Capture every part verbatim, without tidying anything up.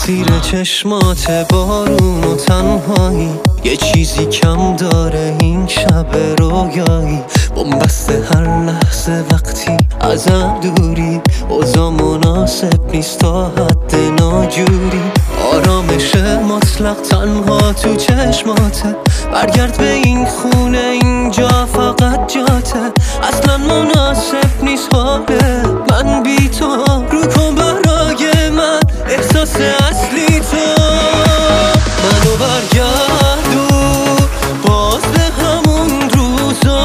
زیر چشمات بارون و تنهایی یه چیزی کم داره این شب رویایی، بنبسته هر لحظه وقتی ازم دوری، اوضاع مناسب نیست تا حد ناجوری. آرامش مطلق تنها تو چشماته، برگرد به این خونه اینجا فقط جاته، اصلا مناسب نیست حاله من بی تو، رو کن برای من احساس اصلی تو. منو برگردون باز به همون روزا،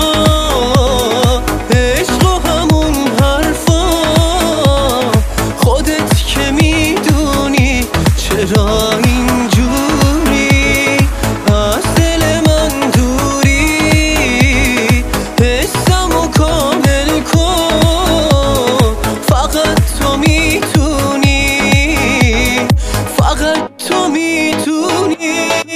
عشق و همون حرفا، خودت که میدونی چرا اینجوری از دل من دوری، حسمو کامل کن، فقط تو میتونی، فقط تو میتونی.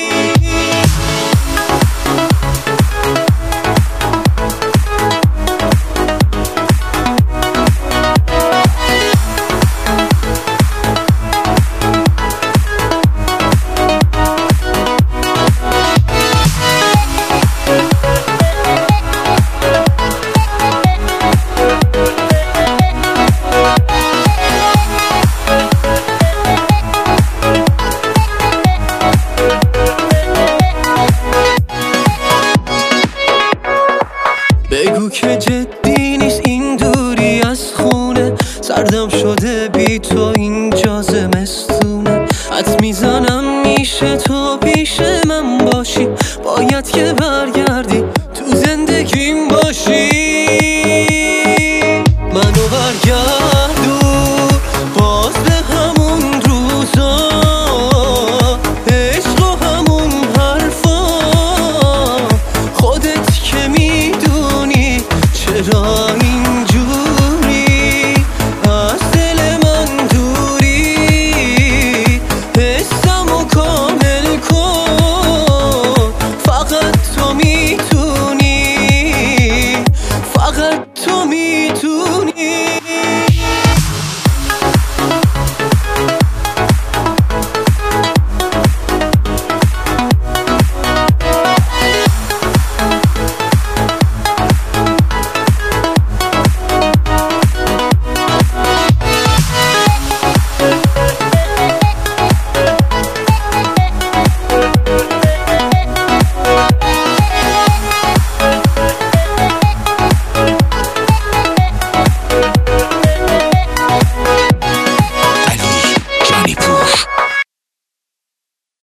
بگو که جدی نیست این دوری از خونه، سردم شده بی تو اینجا زمستونه، حد میزنم میشه تو